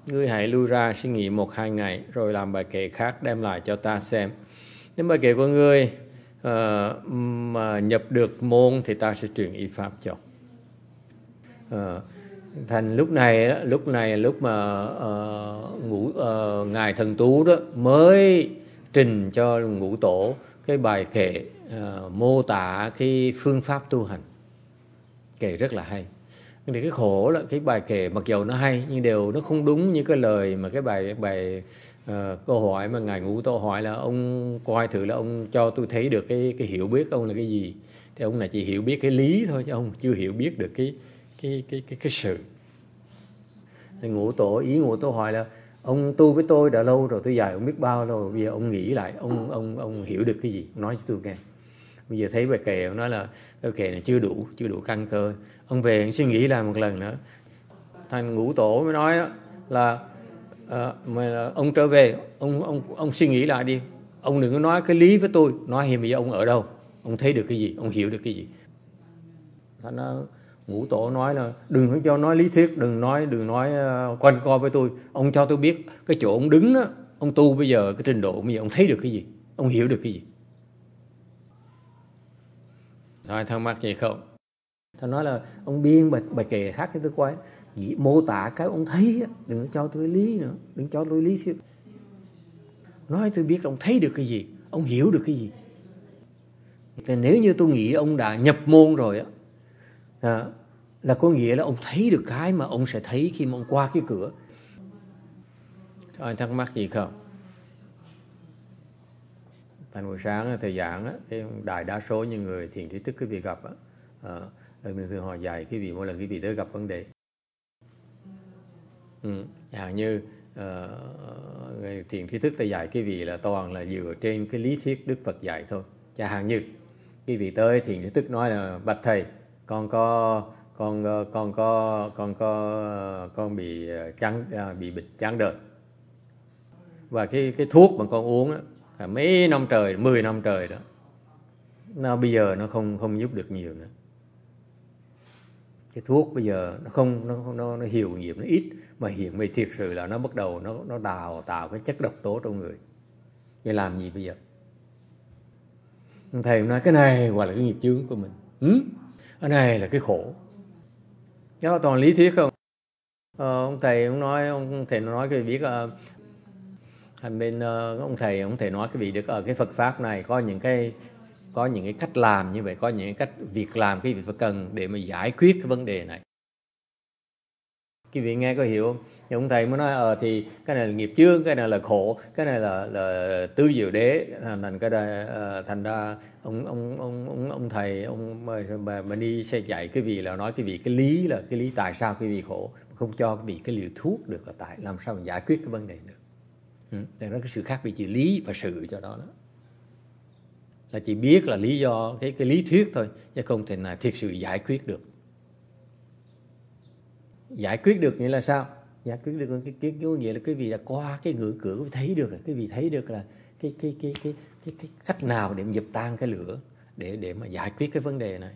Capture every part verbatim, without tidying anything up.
Ngươi hãy lui ra suy nghĩ một hai ngày, rồi làm bài kệ khác đem lại cho ta xem. Nếu bài kệ của ngươi uh, mà nhập được môn thì ta sẽ truyền y pháp cho. Uh, thành lúc này lúc này lúc mà uh, ngũ uh, ngài Thần Tú đó mới trình cho Ngũ Tổ cái bài kệ uh, mô tả cái phương pháp tu hành. Kệ rất là hay. Nhưng cái khổ là cái bài kệ mặc dầu nó hay nhưng đều nó không đúng như cái lời mà cái bài bài uh, câu hỏi mà ngài Ngũ Tổ hỏi là ông coi thử là ông cho tôi thấy được cái cái hiểu biết ông là cái gì. Thì ông này chỉ hiểu biết cái lý thôi chứ ông chưa hiểu biết được cái cái cái cái cái sự. Thì Ngũ Tổ ý Ngũ Tổ hỏi là ông tu với tôi đã lâu rồi, tôi dạy ông biết bao lâu rồi, bây giờ ông nghĩ lại ông ông ông hiểu được cái gì, nói cho tôi nghe. Bây giờ thấy bài kệ ông nói là cái kệ này chưa đủ chưa đủ căn cơ, ông về suy nghĩ lại một lần nữa. Thành Ngũ Tổ mới nói là à, mà ông trở về ông ông ông suy nghĩ lại đi, ông đừng có nói cái lý với tôi, nói hiện bây giờ ông ở đâu, ông thấy được cái gì, ông hiểu được cái gì. Thành ra Ngũ Tổ nói là đừng có cho nói lý thuyết, đừng nói đừng nói uh, quanh co với tôi, ông cho tôi biết cái chỗ ông đứng đó, ông tu bây giờ cái trình độ bây giờ ông thấy được cái gì, ông hiểu được cái gì. Rồi thắc mắc gì không? Thằng nói là ông biên bài, bài kệ khác cho tôi coi, mô tả cái ông thấy, đừng có cho tôi lý nữa, đừng cho tôi lý thuyết, nói tôi biết ông thấy được cái gì, ông hiểu được cái gì. Thì nếu như tôi nghĩ ông đã nhập môn rồi á, à, là có nghĩa là ông thấy được cái mà ông sẽ thấy khi mà ông qua cái cửa. Anh thắc mắc gì không? Thành buổi sáng thầy giảng á, thì đại đa số những người thiền trí thức cái vị gặp á, à, thường thường họ dạy cái vị mỗi lần cái vị đó gặp vấn đề. Ừ, chẳng như uh, người thiền trí thức thầy dạy cái vị là toàn là dựa trên cái lý thuyết Đức Phật dạy thôi. Chẳng hạn như cái vị tới thiền trí thức nói là bạch thầy, con có con con có con có con bị chán bị bệnh chán đời, và cái cái thuốc mà con uống đó, mấy năm trời, mười năm trời đó, nó bây giờ nó không không giúp được nhiều nữa. Cái thuốc bây giờ nó không nó nó, nó hiệu nghiệm nó ít, mà hiện về thiệt sự là nó bắt đầu nó nó đào tạo cái chất độc tố trong người. Vậy làm gì bây giờ? Thầy nói cái này gọi là cái nghiệp chướng của mình. Ừ? Cái này là cái khổ. Nó toàn lý thuyết không? Ờ, ông thầy ông nói ông thầy nói cái biết uh, thành bên uh, ông thầy ông thầy nói cái vị được ở cái Phật pháp này có những cái có những cái cách làm như vậy, có những cái cách việc làm cái vị phải cần để mà giải quyết cái vấn đề này. Quý vị nghe có hiểu không? Thì ông thầy mới nói ờ thì cái này là nghiệp chướng, cái này là khổ, cái này là là tứ diệu đế, thành cái đây uh, thành ra ông ông ông ông ông thầy ông mà, mà đi sẽ dạy cái vị là nói cái vị cái lý là cái lý tại sao cái vị khổ, không cho cái vị cái liều thuốc được, là tại làm sao mà giải quyết cái vấn đề được. Ừ, đó cái sự khác biệt giữa lý và sự cho đó đó. Là chỉ biết là lý do cái cái lý thuyết thôi, chứ không thể nào thiệt sự giải quyết được. Giải quyết được nghĩa là sao? Giải quyết được cái cái cái nghĩa là cái vị là qua cái ngưỡng cửa, cái vị thấy được, cái vị thấy được là cái cái cái cái cái, cái cách nào để dập tan cái lửa, để để mà giải quyết cái vấn đề này.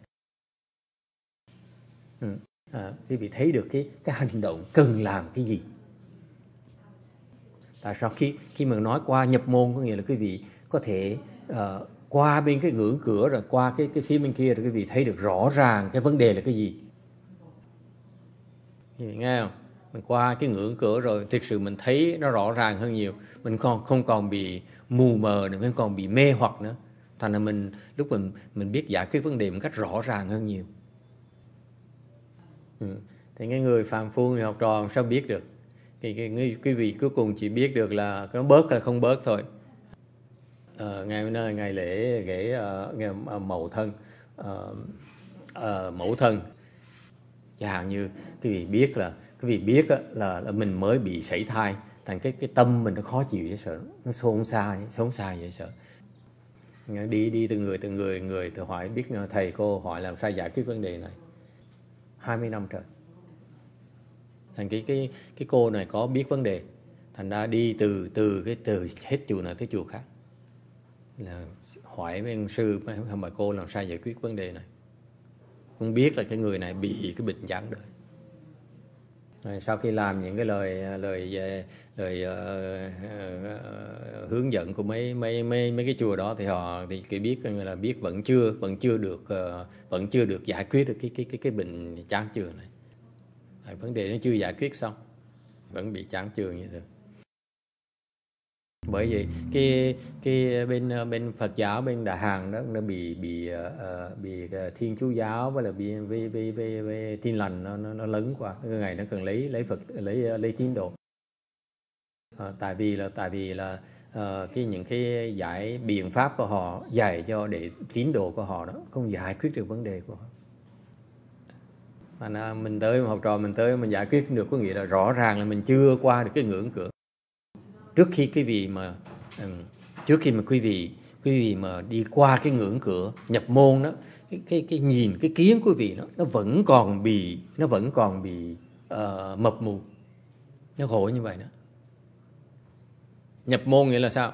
Ừ. À, cái vị thấy được cái cái hành động cần làm cái gì. Tại sao khi khi mà nói qua nhập môn có nghĩa là cái vị có thể uh, qua bên cái ngưỡng cửa rồi qua cái cái phía bên kia rồi cái vị thấy được rõ ràng cái vấn đề là cái gì. Nghe không? Mình qua cái ngưỡng cửa rồi thực sự mình thấy nó rõ ràng hơn nhiều, mình còn không còn bị mù mờ nữa, mình còn bị mê hoặc nữa. Thành ra mình lúc mình mình biết giải quyết vấn đề một cách rõ ràng hơn nhiều. Ừ. Thì cái người phàm phu, người học trò sao biết được? Thì cái quý vị cuối cùng chỉ biết được là nó bớt hay không bớt thôi. À, ngày ngày lễ lễ uh, ngày uh, mậu thân, uh, uh, mẫu thân, chẳng hạn như quý vị biết là quý vị biết là, là mình mới bị sảy thai, thành cái cái tâm mình nó khó chịu dễ sợ, nó xôn xao xốn xao dễ sợ. Đi đi từ người từ người người từ hỏi biết thầy cô hỏi làm sao giải quyết vấn đề này. hai mươi năm trời. Thành cái cái cái cô này có biết vấn đề, thành ra đi từ từ cái từ hết chùa này tới chùa khác là hỏi với ông sư với bà cô làm sao giải quyết vấn đề này. Không biết là cái người này bị cái bệnh gián đời. Sau khi làm những cái lời lời lời uh, uh, hướng dẫn của mấy mấy mấy mấy cái chùa đó thì họ thì cái biết là biết vẫn chưa vẫn chưa được uh, vẫn chưa được giải quyết được cái cái cái cái bệnh chán chường này. Tại vấn đề nó chưa giải quyết xong, vẫn bị chán chường như thế. Bởi vì cái cái bên bên Phật giáo, bên Đại Hàn đó nó bị bị uh, bị Thiên Chúa giáo với là bị về về về, về Tin lành nó nó, nó lớn quá, cái ngày nó cần lấy lấy Phật lấy lấy tín đồ. À, tại vì là tại vì là uh, cái những cái giải biện pháp của họ dạy cho để tín đồ của họ đó không giải quyết được vấn đề của họ. Mà mình tới học trò mình tới mình giải quyết được, có nghĩa là rõ ràng là mình chưa qua được cái ngưỡng cửa. Trước khi quý vị mà trước khi mà quý vị quý vị mà đi qua cái ngưỡng cửa nhập môn đó, cái cái cái nhìn cái kiến quý vị nó nó vẫn còn bị nó vẫn còn bị uh, mập mù, nó khổ như vậy đó. Nhập môn nghĩa là sao?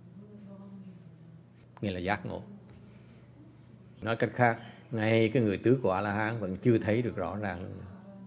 Nghĩa là giác ngộ. Nói cách khác, ngay cái người tứ quả La Hán vẫn chưa thấy được rõ ràng luôn.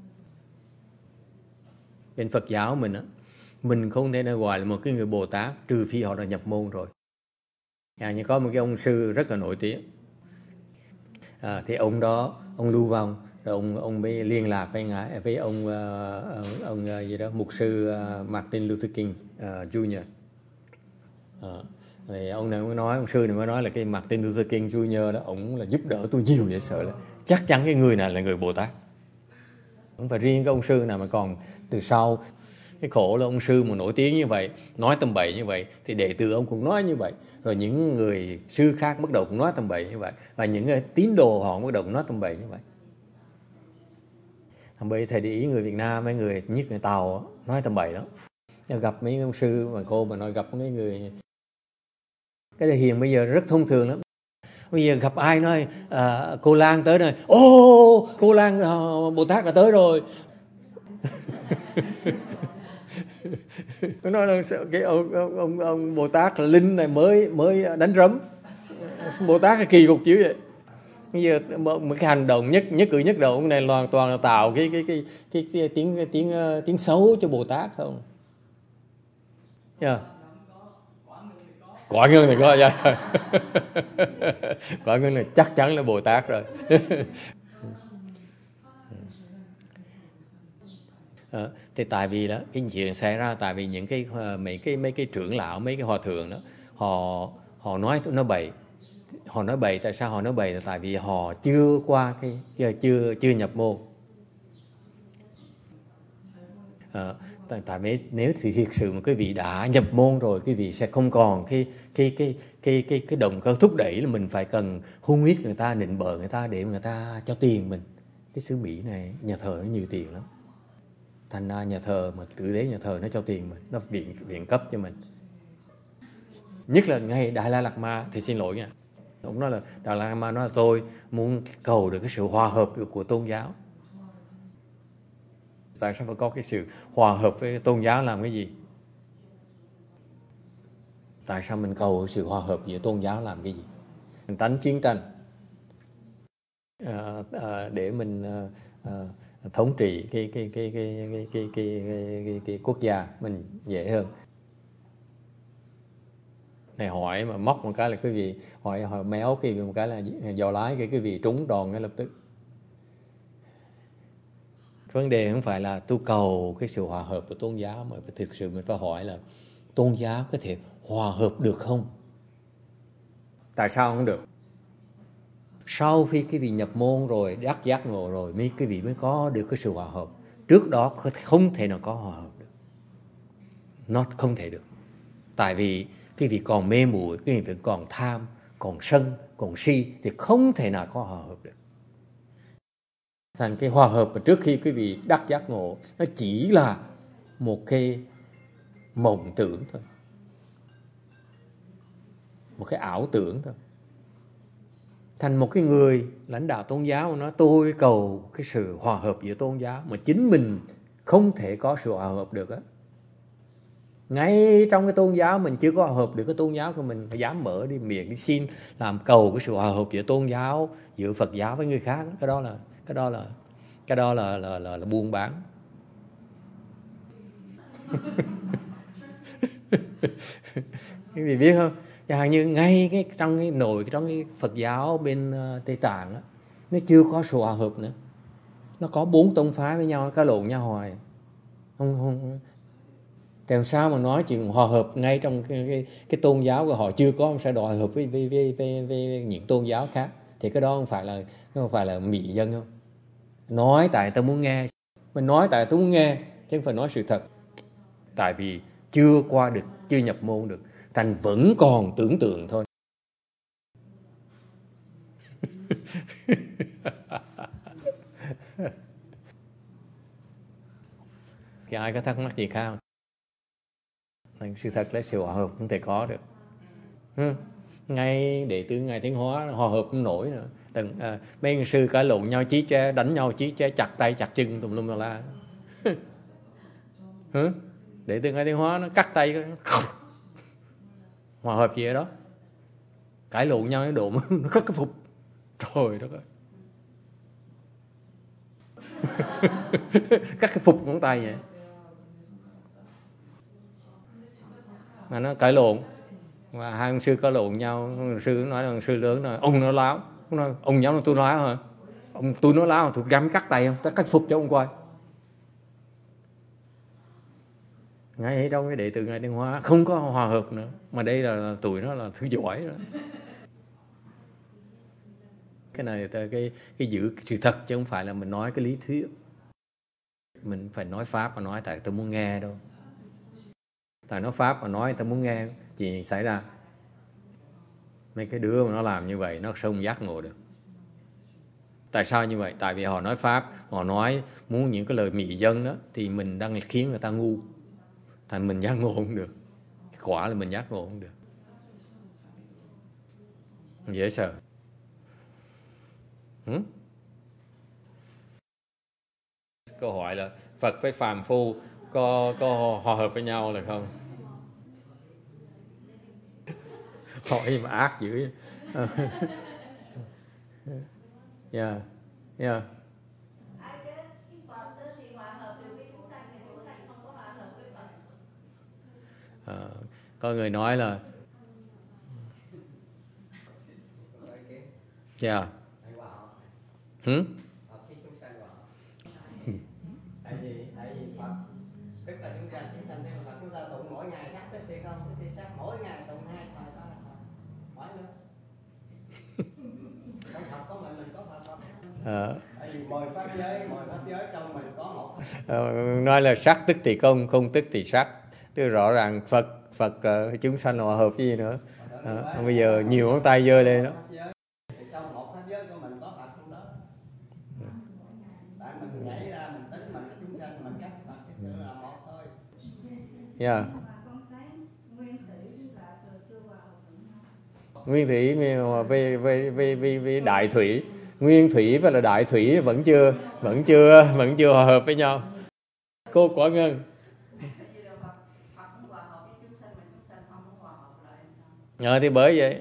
Bên Phật giáo mình á, mình không thể nào gọi là một cái người Bồ Tát trừ phi họ đã nhập môn rồi. À, như có một cái ông sư rất là nổi tiếng, à, thì ông đó ông lưu vong, rồi ông ông mới liên lạc với ngài với ông uh, ông uh, gì đó mục sư uh, Martin Luther King uh, Junior À, thì ông này mới nói, ông sư này mới nói là cái Martin Luther King Junior đó, ông là giúp đỡ tôi nhiều vậy, sợ là chắc chắn cái người này là người Bồ Tát. Không phải riêng cái ông sư nào mà còn từ sau. Cái khổ là ông sư mà nổi tiếng như vậy, nói tầm bậy như vậy, thì đệ tử ông cũng nói như vậy. Rồi những người sư khác bắt đầu cũng nói tầm bậy như vậy. Và những người tín đồ họ bắt đầu cũng nói tầm bậy như vậy. Thằng bây thầy để ý người Việt Nam, mấy người nhất người Tàu nói tầm bậy đó. Gặp mấy ông sư mà cô mà nói gặp mấy người, cái này hiền bây giờ rất thông thường lắm. Bây giờ gặp ai nói à, cô Lan tới rồi, ô cô Lan uh, Bồ Tát đã tới rồi. Nó nói là cái ông, ông, ông, ông Bồ Tát là linh này mới mới đánh rắm. Bồ Tát là kỳ cục dữ vậy. Bây giờ một cái hành động nhất nhất cử nhất động này hoàn toàn là tạo cái cái cái cái, cái tiếng cái tiếng tiếng xấu cho Bồ Tát không? Yeah. Quả ngưng này có dạ. Quả ngưng này chắc chắn là Bồ Tát rồi. À, thì tại vì đó cái chuyện xảy ra tại vì những cái mấy cái mấy cái trưởng lão, mấy cái hòa thượng đó, họ họ nói nó bậy, họ nói bậy. Tại sao họ nói bậy? Là tại vì họ chưa qua cái chưa chưa nhập môn. À, tại tại vì nếu thì thiệt sự mà cái vị đã nhập môn rồi, cái vị sẽ không còn cái cái cái cái cái cái động cơ thúc đẩy là mình phải cần hung huyết người ta, nịnh bợ người ta để người ta cho tiền mình. Cái xứ Mỹ này nhà thờ nó nhiều tiền lắm, thành ra nhà thờ mà tử tế nhà thờ nó cho tiền mình, nó viện viện cấp cho mình. Nhất là ngay Đại La Lạt Ma thì xin lỗi nha, ông nói là Đại La Lạt Ma nói là tôi muốn cầu được cái sự hòa hợp của tôn giáo. Tại sao phải có cái sự hòa hợp với tôn giáo làm cái gì? Tại sao mình cầu sự hòa hợp giữa tôn giáo làm cái gì? Mình tránh chiến tranh à, à, để mình à, à, thống trị cái cái cái cái cái cái cái, cái, cái, cái quốc gia mình dễ hơn. Này hỏi mà móc một cái là cái gì, hỏi hỏi méo cái gì một cái là dò lái cái cái gì trúng đòn ngay lập tức. Vấn đề không phải là tu cầu cái sự hòa hợp của tôn giáo, mà thực sự mình phải hỏi là tôn giáo có thể hòa hợp được không? Tại sao không được? Sau khi cái vị nhập môn rồi, đắc giác ngộ rồi, mấy cái vị mới có được cái sự hòa hợp. Trước đó không thể nào có hòa hợp được. Nó không thể được. Tại vì cái vị còn mê muội, cái vị còn tham, còn sân, còn si thì không thể nào có hòa hợp được. Thành cái hòa hợp mà trước khi quý vị đắc giác ngộ nó chỉ là một cái mộng tưởng thôi, một cái ảo tưởng thôi. Thành một cái người lãnh đạo tôn giáo mà nói tôi cầu cái sự hòa hợp giữa tôn giáo mà chính mình không thể có sự hòa hợp được á. Ngay trong cái tôn giáo mình chưa có hòa hợp được cái tôn giáo của mình, phải dám mở đi miệng đi xin làm cầu cái sự hòa hợp giữa tôn giáo, giữa Phật giáo với người khác, cái đó là cái đó là cái đó là là là, là buôn bán. Quý vị biết không? Chẳng hạn như ngay cái trong cái nội trong cái Phật giáo bên uh, Tây Tạng đó, nó chưa có sự hòa hợp nữa. Nó có bốn tông phái với nhau, cãi lộn nhau hoài. Không không làm sao mà nói chuyện hòa hợp ngay trong cái, cái, cái tôn giáo của họ chưa có, sẽ đòi hợp với, với, với, với, với những tôn giáo khác. Thì cái đó không phải là không phải là mị dân không? Nói tại ta muốn nghe, mình nói tại ta muốn nghe chứ không phải nói sự thật. Tại vì chưa qua được, chưa nhập môn được, thành vẫn còn tưởng tượng thôi. Thì ai có thắc mắc gì khác không? Sự thật là sự hòa hợp không thể có được. Ừ. Ngay đệ tử Ngài Tiến Hóa hòa hợp không nổi nữa. Đừng, à, mấy người sư cãi lộn nhau, chí che, đánh nhau, chí che, chặt tay chặt chân tùm lum tùm la. Ừ. Đệ tử Ngài Tiến Hóa nó cắt tay, hòa hợp gì ở đó, cãi lộn nhau cái độ nó cắt cái phục. Trời đất ơi. Cắt cái phục ngón tay vậy mà nó cãi lộn. Và hai ông sư có lộn nhau, ông sư nói là ông sư lớn nói ông nó láo, ông nói ông nhắm là tôi láo hả? Ông tôi nói láo, tôi dám cắt tay không? Ta cắt phục cho ông coi. Ngay trong cái đệ tử Ngài Tiến Hóa không có hòa hợp nữa, mà đây là tuổi nó là thứ giỏi rồi. Cái này là cái cái giữ sự thật chứ không phải là mình nói cái lý thuyết. Mình phải nói pháp mà nói tại tôi muốn nghe đâu. Tại nói pháp mà nói tôi muốn nghe chuyện xảy ra. Mấy cái đứa mà nó làm như vậy nó không giác ngộ được. Tại sao như vậy? Tại vì họ nói pháp, họ nói muốn những cái lời mị dân đó, thì mình đang khiến người ta ngu. Thành mình giác ngộ không được. Quả là mình giác ngộ không được. Dễ sợ. Hmm? Câu hỏi là Phật với phàm phu có, có hòa hợp với nhau là không? Hỏi mà ác dữ. Yeah, yeah. À, có người nói là yeah. Hmm? Tại vì tại vì Phật tức là chúng ta chúng sanh tức là chúng ta tụng mỗi ngày sắc tức thì không tức thì sắc mỗi ngày tụng hai thời đó là Phật. Hỏi nữa. Trong Phật có mình mình có Phật không? À. Tại vì mười pháp giới mười pháp giới trong mình có một. À, nói là sắc tức thì không, không tức thì sắc. Tức rõ ràng Phật Phật uh, chúng sanh hòa hợp với gì nữa. À, bây giờ nhiều ngón tay giơ lên đó. Trong một pháp giới của mình có Phật trong đó. Tại mình nhảy ra mình tính mình là chúng sanh mình các Phật thực sự là một thôi. Yeah. Nguyên thủy với với với với với đại thủy, nguyên thủy và là đại thủy vẫn chưa vẫn chưa vẫn chưa hòa hợp với nhau. Cô Quả Ngân. Ờ thì bởi vậy.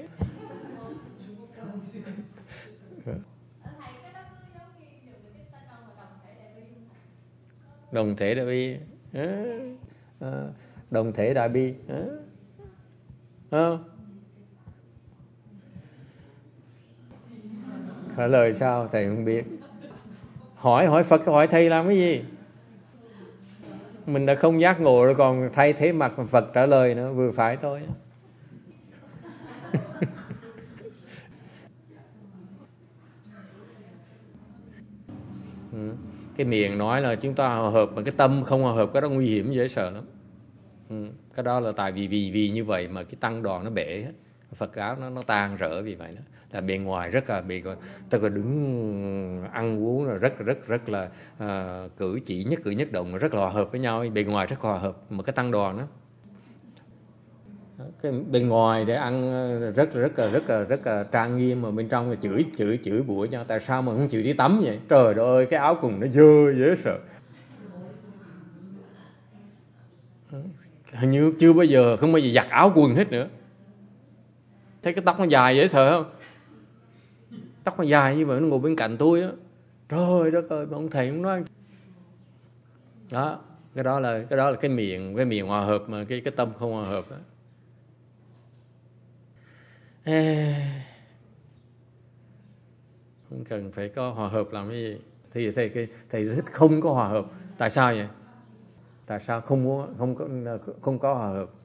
Đồng thể đại bi. À, đồng thể đại bi. À. Trả lời sao thầy không biết. Hỏi hỏi Phật hỏi thầy làm cái gì? Mình đã không giác ngộ rồi còn thay thế mặt Phật trả lời nữa, vừa phải thôi. Ừ. Cái miệng nói là chúng ta hòa hợp mà cái tâm không hòa hợp, cái đó nguy hiểm dễ sợ lắm. Ừ. Cái đó là tại vì vì vì như vậy mà cái tăng đoàn nó bể hết. Phật giáo nó nó tan rỡ vì vậy đó. Là bề ngoài rất là bị tức là đứng ăn uống là rất rất rất là à, cử chỉ nhất cử nhất động rất là hòa hợp với nhau, bề ngoài rất hòa hợp, mà cái tăng đoàn đó cái bên ngoài để ăn rất rất là rất là rất là trang nghiêm, mà bên trong là chửi chửi chửi bủa nhau. Tại sao mà không chịu đi tắm vậy? Trời đất ơi, cái áo quần nó dơ dễ sợ. Hình như chưa bao giờ không bao giờ giặt áo quần hết nữa. Thấy cái tóc nó dài dễ sợ không? Tóc nó dài như vậy, nó ngồi bên cạnh tôi á, trời đất ơi, mà ông thầy cũng nói đó, Cái đó là cái đó là cái miệng cái miệng hòa hợp, mà cái cái tâm không hòa hợp đó. Không cần phải có hòa hợp làm cái gì. Thì thầy cái thầy thích không có hòa hợp. Tại sao vậy? Tại sao không muốn không có không có hòa hợp?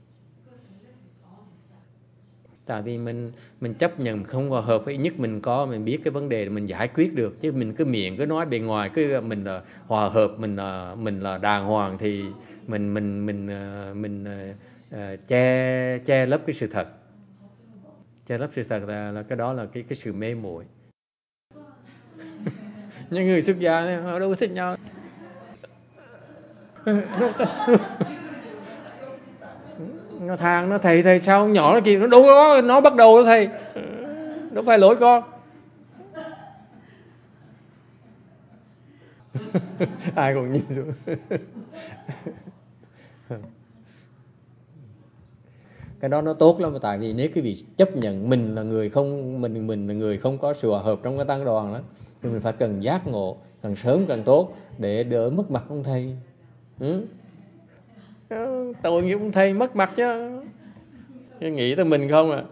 Tại vì mình mình chấp nhận không hòa hợp, ít nhất mình có mình biết cái vấn đề mình giải quyết được, chứ mình cứ miệng cứ nói bề ngoài cứ mình là hòa hợp, mình là mình là đàng hoàng thì mình mình mình mình, mình uh, che che lấp cái sự thật. Che lấp sự thật là, là cái đó là cái cái sự mê muội. Những người xuất gia này, họ đâu có thích nhau. Nó than nó thầy thầy sao nhỏ nó kia, nó đâu có, nó bắt đầu đó thầy, đâu phải lỗi con. Ai cũng nhìn xuống. Cái đó nó tốt lắm, tại vì nếu quý vị chấp nhận mình là người không mình mình là người không có sự hòa hợp trong cái tăng đoàn đó, thì mình phải cần giác ngộ càng sớm càng tốt để đỡ mất mặt ông thầy. Ừ? Tội nghiệp ông thầy mất mặt chứ. Nghĩ tới mình không à.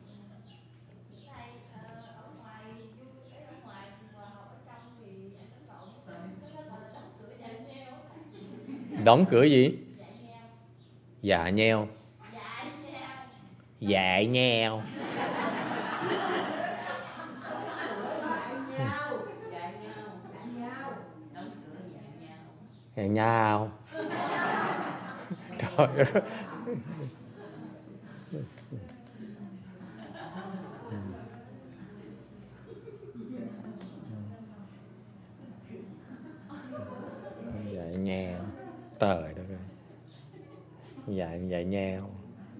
Đóng cửa gì? Dạ nheo. Dạ nheo. Dạ nhao. Trời ơi. Dạ nheo. Trời đất ơi. Dạ dạ nheo.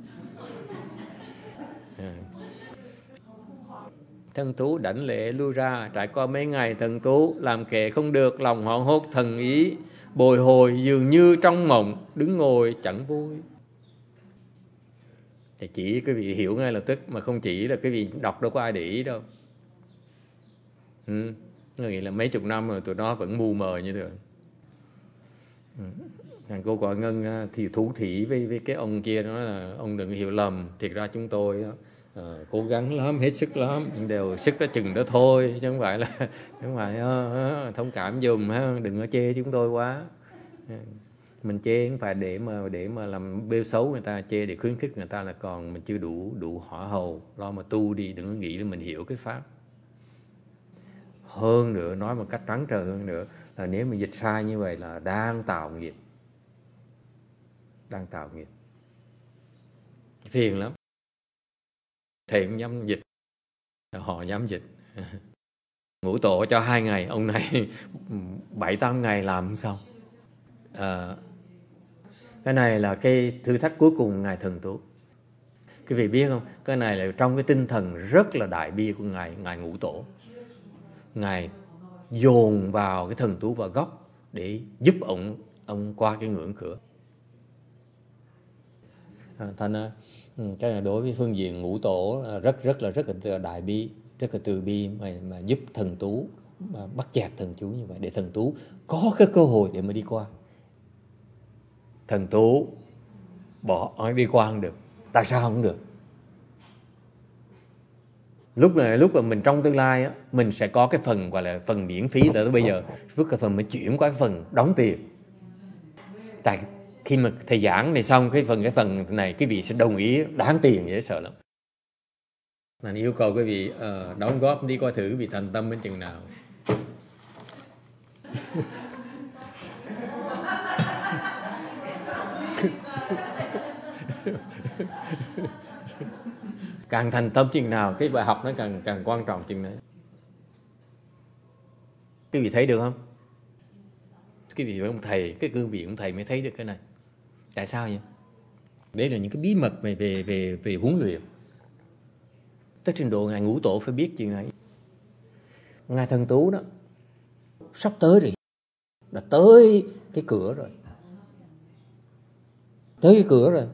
À. Thần Tú đảnh lễ lui ra. Trải qua mấy ngày Thần Tú làm kệ không được, lòng hoảng hốt, thần ý bồi hồi, dường như trong mộng, đứng ngồi chẳng vui. Thì chỉ quý vị hiểu ngay lập tức, mà không chỉ là quý vị đọc đâu có ai để ý đâu. Ừ. Nghĩa là mấy chục năm rồi tụi nó vẫn mù mờ như thường. Ừ. Cô Quả Ngân thì thủ thỉ với, với cái ông kia, nói là ông đừng hiểu lầm, thiệt ra chúng tôi uh, cố gắng lắm, hết sức lắm, đều sức đó chừng đó thôi, chứ không phải là không phải uh, uh, thông cảm dùm ha, đừng có chê chúng tôi quá. Mình chê không phải để mà để mà làm bêu xấu người ta, chê để khuyến khích người ta là còn mình chưa đủ đủ hỏa hầu, lo mà tu đi, đừng có nghĩ là mình hiểu cái pháp. Hơn nữa, nói một cách trắng trợn hơn nữa, là nếu mình dịch sai như vậy là đang tạo nghiệp. Đang tạo nghiệp. Phiền lắm. Thầy cũng dám dịch, họ dám dịch. Ngũ tổ cho hai ngày, ông này bảy tám ngày làm không xong. À, cái này là cái thử thách cuối cùng Ngài Thần Tú. Quý vị biết không, cái này là trong cái tinh thần rất là đại bi của Ngài, Ngài Ngũ Tổ. Ngài dồn vào cái Thần Tú vào góc để giúp ông ông qua cái ngưỡng cửa. À, thành ra cái này đối với phương diện Ngũ Tổ rất rất là rất là đại bi, rất là từ bi, mà, mà giúp Thần Tú mà bắt chẹt Thần Chú như vậy, để Thần Tú có cái cơ hội để mà đi qua. Thần Tú bỏ nói đi qua không được, tại sao không được? Lúc này lúc mà mình trong tương lai á, mình sẽ có cái phần gọi là phần miễn phí, là tới bây giờ phước cái phần mình chuyển qua cái phần đóng tiền. Tại khi mà thầy giảng này xong, cái phần cái phần này quý vị sẽ đồng ý đáng tiền, dễ sợ lắm. Mình yêu cầu quý vị uh, đóng góp đi coi thử quý vị thành tâm đến chừng nào. Càng thành tâm chừng nào, cái bài học nó càng càng quan trọng chừng đấy. Quý vị thấy được không? Quý vị với ông thầy, cái cương vị ông thầy mới thấy được cái này. Tại sao vậy? Đấy là những cái bí mật về về về về huấn luyện. Tới trình độ Ngài Ngũ Tổ phải biết chuyện này. Ngài Thần Tú đó sắp tới rồi, đã tới cái cửa rồi, tới cái cửa rồi.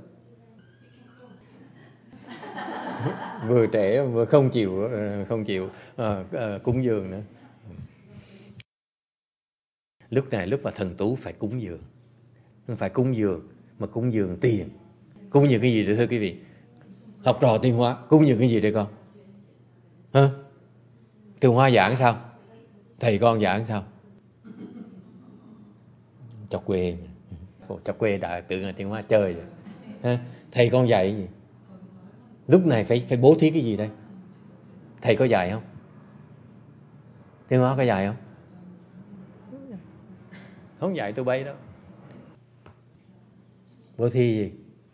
Vừa trẻ vừa không chịu không chịu à, à, cúng dường nữa. Lúc này lúc mà Thần Tú phải cúng dường, không phải cúng dường, mà cúng dường tiền. Cúng dường cái gì đấy thưa quý vị? Học trò Tiến Hóa cúng dường cái gì đấy con? Hả? Tiến Hóa giảng sao? Thầy con giảng sao? Cho quê. Cho quê đã tự là Tiến Hóa chơi rồi. Hả? Thầy con dạy cái gì? Lúc này phải phải bố thí cái gì đây? Thầy có dạy không? Tiến Hóa có dạy không? Không dạy tụi bay đâu. Bố thí gì?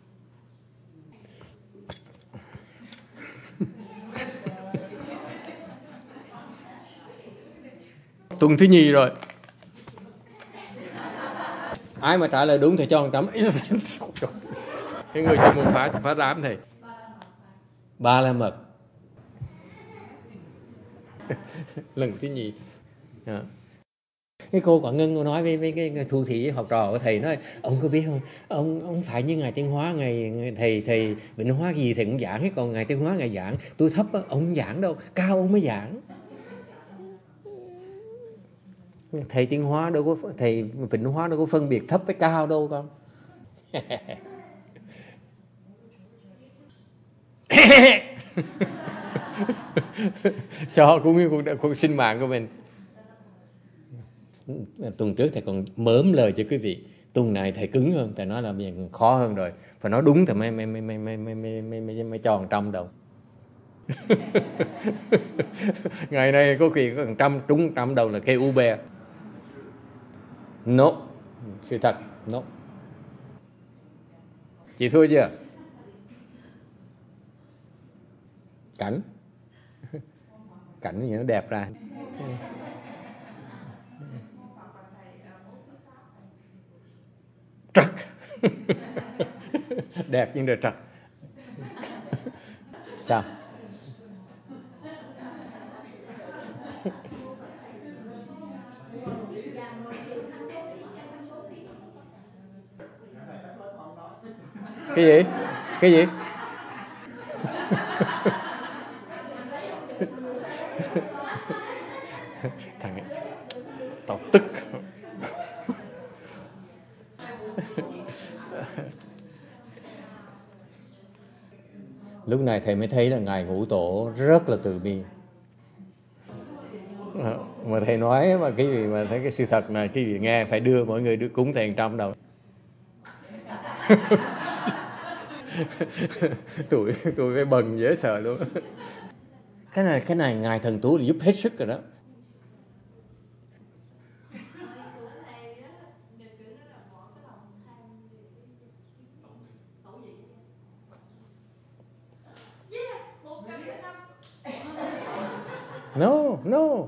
Tuần thứ nhì rồi. Ai mà trả lời đúng thì cho một trăm. Cái người chuyên môn phá phá đám thầy. Ba la mật. Lần thứ nhì. À. Cái cô Quảng Ngân cô nói với, với cái Thu Thị học trò của thầy, nói ông có biết không, ông ông phải như ngài Tiến Hóa, ngày, ngày thầy thầy Vĩnh Hóa gì thầy cũng giảng hết, còn ngài Tiến Hóa ngài giảng tôi thấp đó, ông không giảng đâu, cao ông mới giảng. Thầy Tiến Hóa đâu có, thầy Vĩnh Hóa đâu có phân biệt thấp với cao đâu con. Cho cũng như cuộc, cuộc sinh mạng của mình. Tuần trước thầy còn mớm lời cho quý vị, tuần này thầy cứng hơn, thầy nói là bây giờ khó hơn rồi, phải nói đúng thì mới mới mới mới mới mới mới mới, mới, mới cho một trăm đồng. Ngày nay có khi có một trăm trúng một trăm đồng là cây u bè. No, sự thật. No. Chị thua chưa? Cảnh cảnh gì nó đẹp ra. Trật. Đẹp nhưng rồi trật. Sao? Cái gì? Cái gì? Thằng ấy, tao tức. Lúc này thầy mới thấy là ngài Ngũ Tổ rất là từ bi. Mà thầy nói mà cái gì mà thấy cái sự thật này, cái gì nghe phải đưa mọi người đưa cúng thầy một trăm đồng. Tụi tụi cái bần dễ sợ luôn. Cái này cái này ngài Thần Tú là giúp hết sức rồi đó. No, no.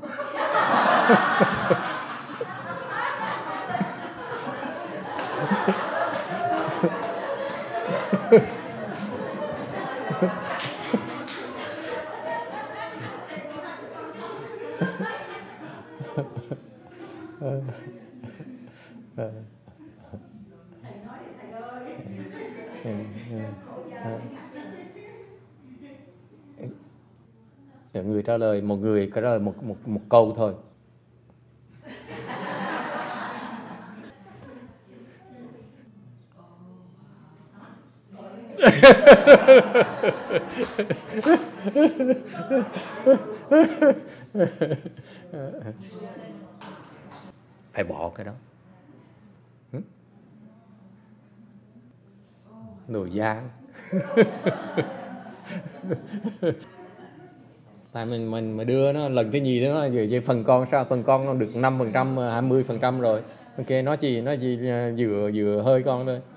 Người trả lời, một người trả lời một, một, một câu thôi. Phải bỏ cái đó. Đồ gian. Tại mình mình mà đưa nó lần cái gì đó, nó về phần con sao, phần con nó được năm phần trăm, hai mươi phần trăm rồi. Ok, nó chỉ nó chỉ vừa vừa hơi con thôi.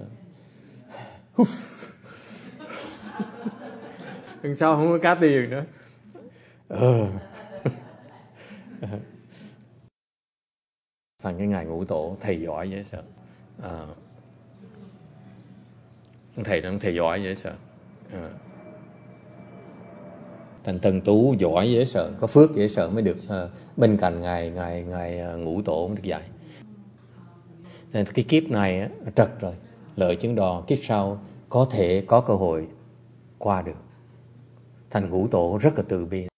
Lần sau không có cá tiền nữa. Ờ. Thành cái ngài Ngũ Tổ thầy giỏi dễ sợ. À, thầy nó thầy giỏi dễ sợ. À. Thành Thần Tú giỏi dễ sợ, có phước dễ sợ mới được uh, bên cạnh ngài ngài ngài uh, Ngũ Tổ được dạy. Nên cái kiếp này á, trật rồi, lợi chứng đò, kiếp sau có thể có cơ hội qua được. Thành Ngũ Tổ rất là từ bi.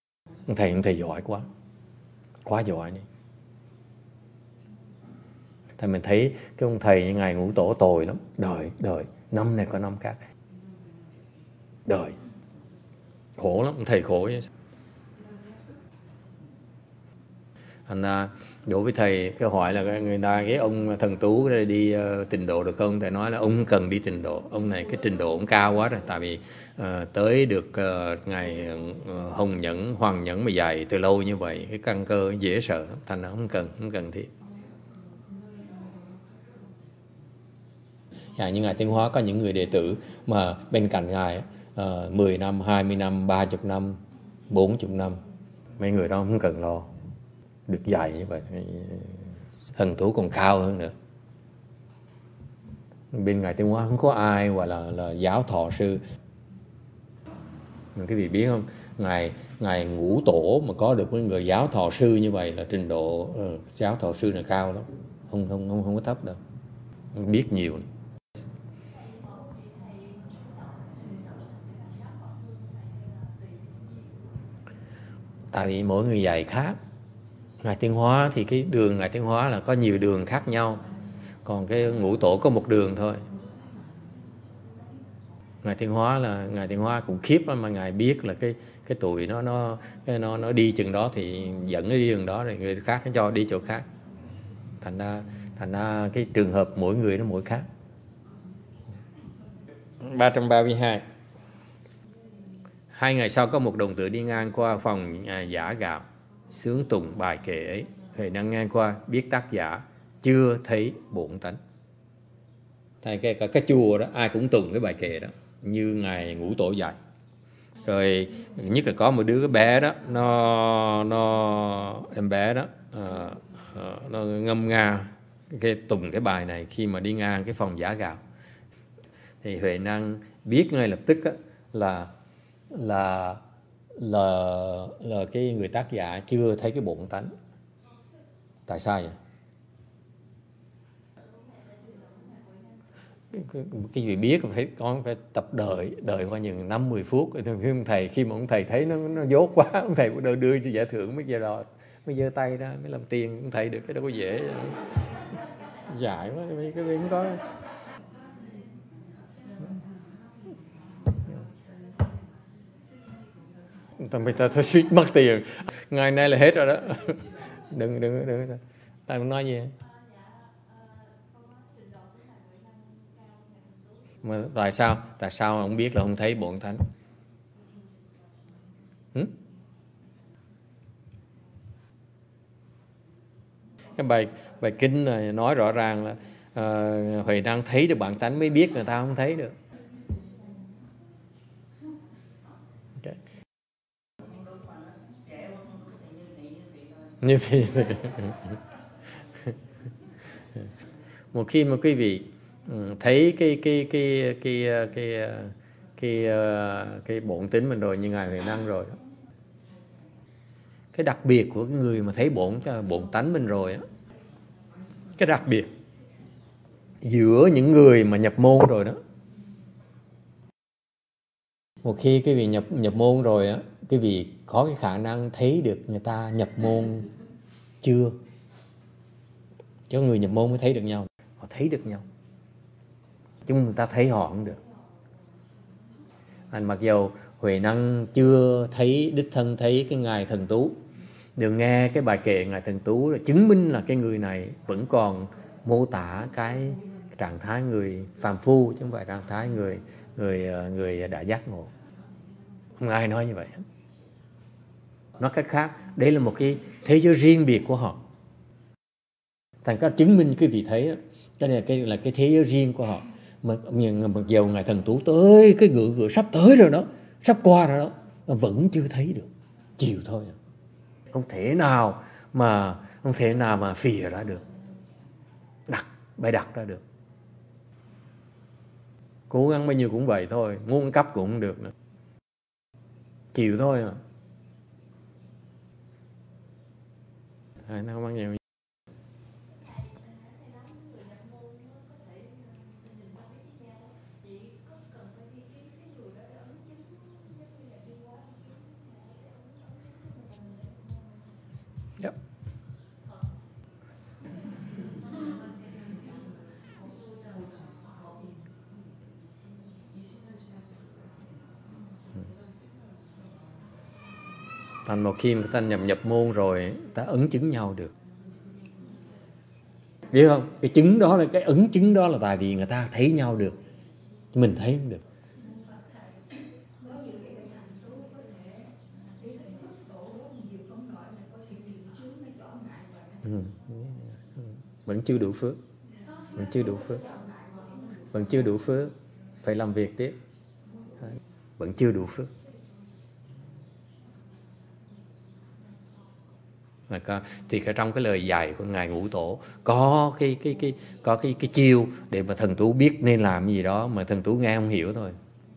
Thầy thầy giỏi quá, quá giỏi đi. Thì mình thấy cái ông thầy như ngài Ngũ Tổ tồi lắm, đời đời năm này có năm khác, đời khổ lắm, ông thầy khổ vậy. Thành ra đối với thầy cái hỏi là người ta cái ông Thần Tú đi uh, tịnh độ được không? Thầy nói là ông cần đi tịnh độ, ông này cái trình độ ông cao quá rồi, tại vì uh, tới được uh, ngày uh, Hồng Nhẫn, Hoàng Nhẫn mà dạy từ lâu như vậy, cái căn cơ dễ sợ, thành ra không cần, không cần thiết. Dạ, như ngài Tiến Hóa có những người đệ tử mà bên cạnh ngài uh, mười năm, hai mươi năm, ba mươi năm, bốn mươi năm, mấy người đó không cần lo, được dạy như vậy. Thần Tú còn cao hơn nữa. Bên ngài Tiến Hóa không có ai gọi là, là giáo thọ sư. Cái vị biết không, ngài ngài Ngũ Tổ mà có được một người giáo thọ sư như vậy là trình độ uh, giáo thọ sư là cao lắm, không không không không có thấp đâu, biết nhiều. Tại vì mỗi người dạy khác. Ngài Tiến Hóa thì cái đường ngài Tiến Hóa là có nhiều đường khác nhau, còn cái Ngũ Tổ có một đường thôi. Ngài Tiến Hóa là ngài Tiến Hóa cũng khiếp lắm, mà ngài biết là cái cái tuổi nó nó cái nó nó đi chừng đó thì dẫn nó đi đường đó, rồi người khác nó cho đi chỗ khác. Thành ra thành ra cái trường hợp mỗi người nó mỗi khác. ba trăm ba mươi hai. Hai ngày sau có một đồng tử đi ngang qua phòng à, giả gạo, sướng tùng bài kệ ấy. Huệ năng ngang qua biết tác giả, chưa thấy bổn tánh. Tại cái, cái, cái chùa đó ai cũng tùng cái bài kệ đó, như ngài Ngũ Tổ dạy. Rồi nhất là có một đứa cái bé đó, nó nó em bé đó à, à, nó ngâm nga cái tùng cái bài này khi mà đi ngang cái phòng giả gạo. Thì Huệ năng biết ngay lập tức á, là là là là cái người tác giả chưa thấy cái bổn tánh. Tại sao vậy? Cái gì biết phải con phải tập đợi đợi qua những năm mười phút. Khi ông thầy khi mà ông thầy thấy nó nó dốt quá, ông thầy đưa đưa cho giải thưởng mới giờ đó mới giơ tay ra mới làm tiền. Ông thầy được cái đâu có dễ, dại quá cái cái không có. Người ta thấy suýt mất tiền, ngày nay là hết rồi đó. đừng đừng đừng tại muốn nói gì mà tại sao tại sao ông biết là không thấy bổn tánh? Hử? Cái bài bài kinh này nói rõ ràng là uh, Huệ năng thấy được bản tánh mới biết, người ta không thấy được. Okay. Như thế. Một khi mà quý vị thấy cái cái cái cái cái cái cái, cái bổn tính mình rồi, như ngài Huệ năng rồi đó, cái đặc biệt của cái người mà thấy bổn bổn tánh mình rồi á, cái đặc biệt giữa những người mà nhập môn rồi đó, một khi cái vị nhập nhập môn rồi á, cái vị có cái khả năng thấy được người ta nhập môn chưa, chứ người nhập môn mới thấy được nhau, họ thấy được nhau, chứ người ta thấy họ không được. Anh mặc dù Huệ năng chưa thấy đích thân thấy cái ngài Thần Tú, được nghe cái bài kệ ngài Thần Tú là chứng minh là cái người này vẫn còn mô tả cái trạng thái người phàm phu, chứ không phải trạng thái người người người đã giác ngộ. Không ai nói như vậy. Nói cách khác, đây là một cái thế giới riêng biệt của họ. Thành các chứng minh cái vị thấy đó, cái này là cái là cái thế giới riêng của họ. Mà mặc dù ngài Thần Tú tới cái ngựa ngựa sắp tới rồi đó, sắp qua rồi đó, mà vẫn chưa thấy được, chiều thôi. Không thể nào mà không thể nào mà phìa ra được, đặt bày đặt ra được. Cố gắng bao nhiêu cũng vậy thôi, muốn cấp cũng không được nữa, chịu thôi à. À, nó không bao nhiêu. Yep. Thành một khi người ta nhập nhập môn rồi, ta ấn chứng nhau được. Biết không? Cái chứng đó là cái ấn chứng đó là tại vì người ta thấy nhau được, mình thấy không được. Ừ. Vẫn chưa đủ phước, vẫn chưa đủ phước, vẫn chưa đủ phước, phải làm việc tiếp, vẫn chưa đủ phước. Mà có, thì ở trong cái lời dạy của ngài Ngũ Tổ có cái cái cái có cái cái chiêu để mà thần tú biết nên làm gì đó mà thần tú nghe không hiểu thôi.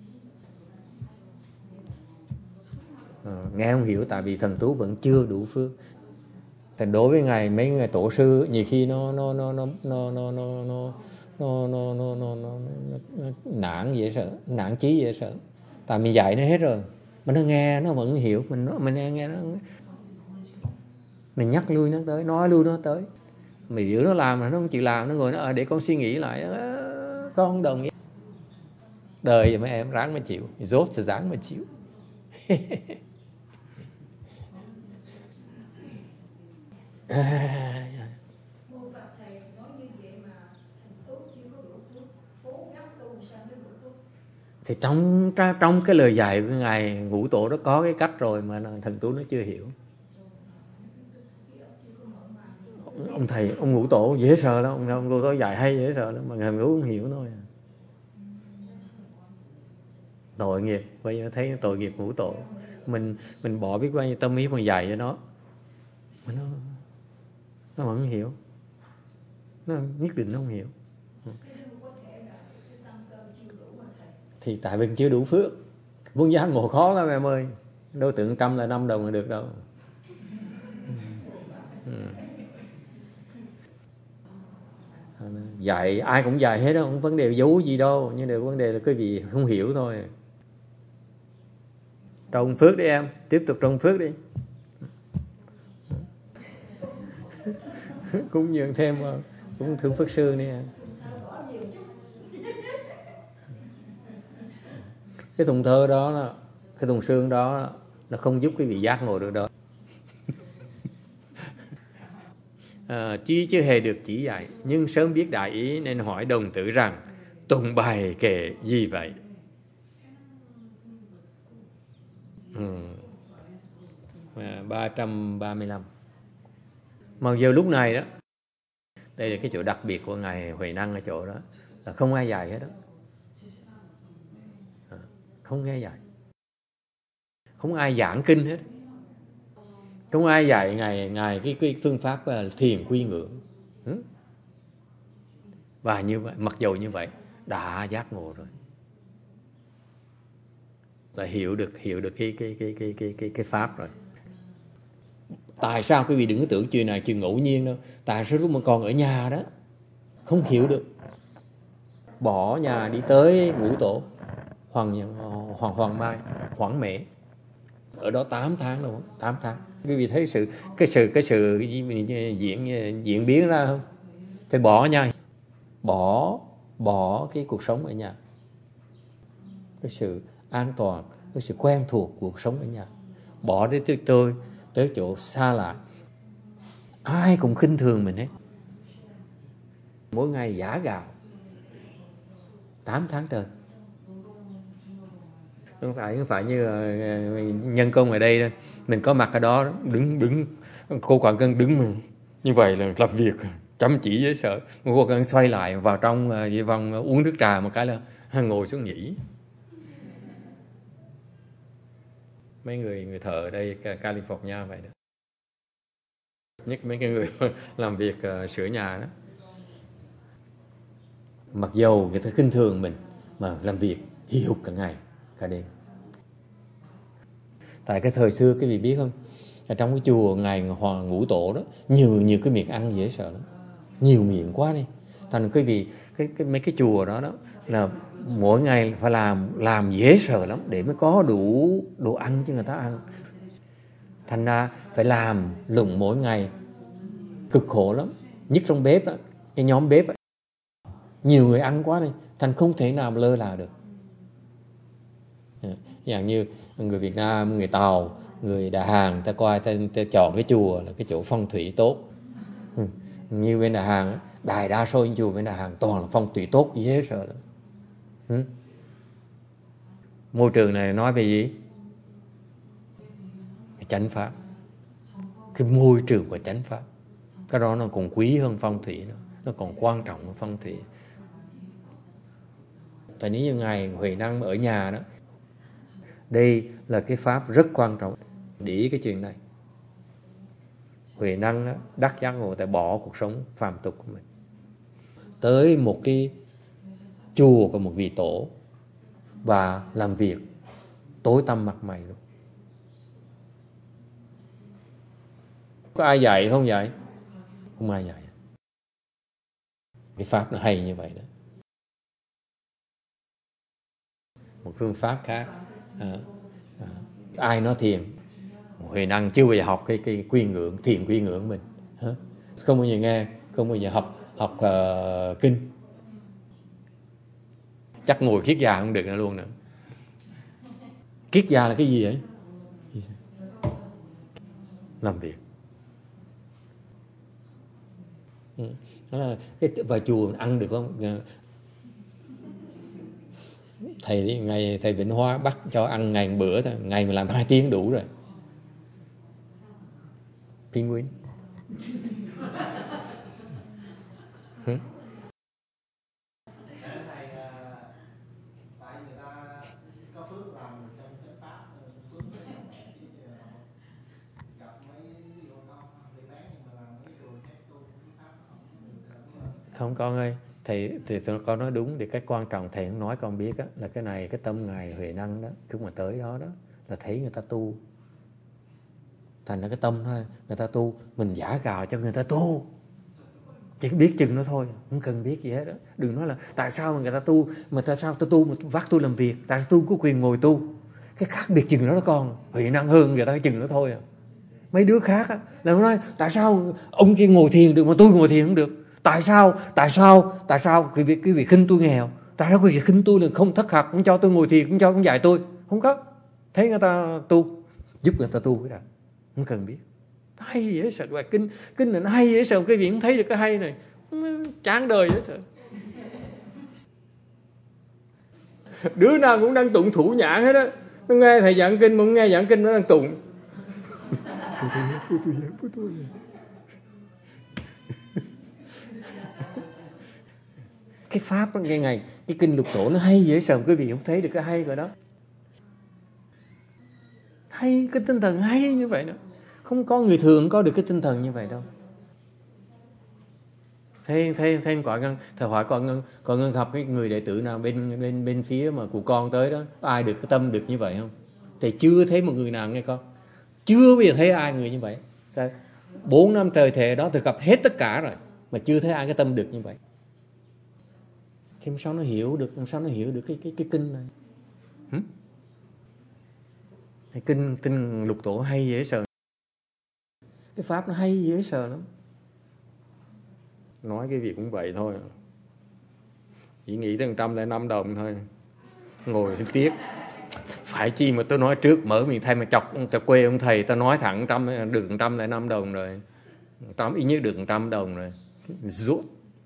À, nghe không hiểu tại vì thần tú vẫn chưa đủ phước. Thì đối với ngài mấy ngài tổ sư nhiều khi nó nó nó nó nó nó nó nó nó nó nó nó nó nó nản dễ sợ, nản chí dễ sợ. Tại mình dạy nó hết rồi mà nó nghe nó vẫn hiểu, mình nó mình nghe, nghe nó, mình nhắc lui nó tới, nói lui nó tới, mình giữ nó làm mà nó không chịu làm, nó ngồi nó ở để con suy nghĩ lại, con không đồng ý. Đời vậy mấy em ráng mà chịu, dốt thì ráng mà chịu. Thì trong trong cái lời dạy của ngài Ngũ Tổ đó có cái cách rồi mà thần tú nó chưa hiểu. Ông thầy ông Ngũ Tổ dễ sợ lắm, ông, ông Ngũ Tổ dạy hay dễ sợ lắm mà ngài Ngũ không hiểu thôi. Tội nghiệp, bây giờ thấy tội nghiệp Ngũ Tổ, mình mình bỏ biết bao nhiêu tâm ý mà dạy cho nó mà nó nó vẫn không hiểu, nó nhất định nó không hiểu. Thì tại mình chưa đủ phước, muốn giác ngộ khó lắm em ơi, đối tượng trăm là năm đồng là được đâu. Ừ. Dạy ai cũng dạy hết đó, không vấn đề giấu gì đâu, nhưng điều vấn đề là cái gì không hiểu thôi. Trồng phước đi em, tiếp tục trồng phước đi. Cũng nhường thêm, cũng thương phước sư đi em. Cái thùng thơ đó, đó cái thùng xương đó nó không giúp cái vị giác ngộ được đâu. À, chi chưa hề được chỉ dạy, nhưng sớm biết đại ý nên hỏi đồng tử rằng tụng bài kể gì vậy. Ừ. À, ba trăm ba mươi lăm. Mà giờ lúc này đó, đây là cái chỗ đặc biệt của ngài Huệ Năng ở chỗ đó, là không ai dạy hết đó, à, không nghe dạy, không ai giảng kinh hết, không ai dạy ngài ngài cái, cái phương pháp là thiền quy ngưỡng. Ừ? Và như vậy, mặc dù như vậy đã giác ngộ rồi, là hiểu được hiểu được cái cái cái cái cái cái cái pháp rồi. Tại sao quý vị đừng có tưởng chuyện này chuyện ngẫu nhiên đâu. Tại sao lúc mà còn ở nhà đó không hiểu được, bỏ nhà đi tới Ngũ Tổ Hoàng Hoàng Hoàng Mai, Hoàng Mễ, ở đó tám tháng luôn, tám tháng. Quý vị thấy sự cái sự cái sự diễn diễn biến ra không? Phải bỏ nha, bỏ bỏ cái cuộc sống ở nhà, cái sự an toàn, cái sự quen thuộc cuộc sống ở nhà, bỏ đến tới tôi tới chỗ xa lạ, ai cũng khinh thường mình hết, mỗi ngày giả gạo tám tháng trời. Không phải không phải như nhân công ở đây đâu, mình có mặt ở đó đứng đứng cô quản cân đứng mình như vậy là làm việc chăm chỉ dễ sợ. Cô quản xoay lại vào trong về vòng uống nước trà một cái là ngồi xuống nghỉ. Mấy người người thợ ở đây California vậy đó, nhất mấy cái người làm việc uh, sửa nhà đó, mặc dầu người ta khinh thường mình mà làm việc hiểu cả ngày cả đêm. Tại cái thời xưa cái vị biết không, ở trong cái chùa ngài Hoàng Ngũ Tổ đó nhiều nhiều cái miệng ăn dễ sợ lắm, nhiều miệng quá đi. Thành cái vị cái, cái mấy cái chùa đó đó là mỗi ngày phải làm làm dễ sợ lắm để mới có đủ đồ ăn cho người ta ăn. Thành ra phải làm lụng mỗi ngày cực khổ lắm, nhất trong bếp đó, cái nhóm bếp đó, nhiều người ăn quá đi, thành không thể nào lơ là được. Dạng như người Việt Nam, người Tàu Người Đà Hàn ta coi ta, ta chọn cái chùa là cái chỗ phong thủy tốt. Ừ. Như bên Đà Hàn, đại đa số những chùa bên Đà Hàn toàn là phong thủy tốt, dễ sợ lắm. Ừ. Môi trường này nói về gì? Cái chánh pháp. Cái môi trường của chánh pháp, cái đó nó còn quý hơn phong thủy nữa, nó còn quan trọng hơn phong thủy. Tại nếu như Ngài Huệ Năng ở nhà đó, đây là cái pháp rất quan trọng. Để ý cái chuyện này. Huệ Năng đó, đắc giác ngộ tại bỏ cuộc sống phàm tục của mình, tới một cái chùa của một vị tổ và làm việc tối tăm mặt mày luôn. Có ai dạy không vậy? Không ai dạy. Cái pháp nó hay như vậy đó. Một phương pháp khác, à, à, ai nói thiền, Huệ Năng chưa bao giờ học cái cái quy ngưỡng, thiền quy ngưỡng mình, không bao giờ nghe, không bao giờ học học uh, kinh. Chắc ngồi kiết già không được nữa luôn nữa. Kiết già là cái gì ấy? Làm việc. Đó là cái vào chùa ăn được không? Thầy ngày thầy Vĩnh Hóa bắt cho ăn ngày một bữa thôi, ngày mà làm hai tiếng đủ rồi. Penguin. Hmm? Không con ơi, thầy thì con nói đúng. Thì cái quan trọng thầy nói con biết á, là cái này, cái tâm Ngài Huệ Năng đó, cứ mà tới đó đó là thấy người ta tu. Thành ra cái tâm thôi, người ta tu, mình giả gào cho người ta tu, chỉ biết chừng nó thôi, không cần biết gì hết đó. Đừng nói là tại sao mà người ta tu, mà tại sao tôi tu mà vác tôi làm việc, tại sao tôi có quyền ngồi tu. Cái khác biệt chừng đó nó con, Huệ Năng hơn người ta chừng đó thôi à. Mấy đứa khác á là nó nói tại sao ông kia ngồi thiền được mà tôi ngồi thiền không được. Tại sao, tại sao, tại sao cái việc, cái việc khinh tôi nghèo, tại sao cái việc khinh tôi là không thất học, không cho tôi ngồi thiền, không cho, không dạy tôi. Không có. Thấy người ta tu, giúp người ta tu cái đó, không cần biết. Hay dễ sợ. Bài kinh, kinh này nó hay dễ sợ. Cái vị không thấy được cái hay này, chán đời dễ sợ. Đứa nào cũng đang tụng thủ nhãn hết á. Nó nghe thầy giảng kinh mà không nghe giảng kinh nó đang tụng. Cái pháp đó, nghe ngày cái kinh Lục Tổ nó hay dễ sợ. Quý vị không thấy được cái hay rồi đó. Hay, cái tinh thần hay như vậy đó. Không có người thường có được cái tinh thần như vậy đâu. Thêm thêm thêm gọi ngân, thầy hỏi con ngân, con ngân gặp cái người đệ tử nào bên bên bên phía mà của con tới đó, ai được cái tâm được như vậy không? Thầy chưa thấy một người nào nghe con, chưa bao giờ thấy ai người như vậy. Bốn năm trời thề đó thầy gặp hết tất cả rồi mà chưa thấy ai cái tâm được như vậy. Thì sao nó hiểu được, sao nó hiểu được cái cái cái kinh này? Hử? Cái kinh kinh Lục Tổ hay dễ sợ. Cái pháp nó hay dễ sợ lắm. Nói cái việc cũng vậy thôi, chỉ nghĩ tới một trăm lẻ năm đồng thôi, ngồi tiếc. Phải chi mà tôi nói trước mở miệng thay mà chọc chọc quê ông thầy, ta nói thẳng trăm được một trăm lẻ năm đồng rồi, trăm ít nhất được một trăm đồng rồi, rút.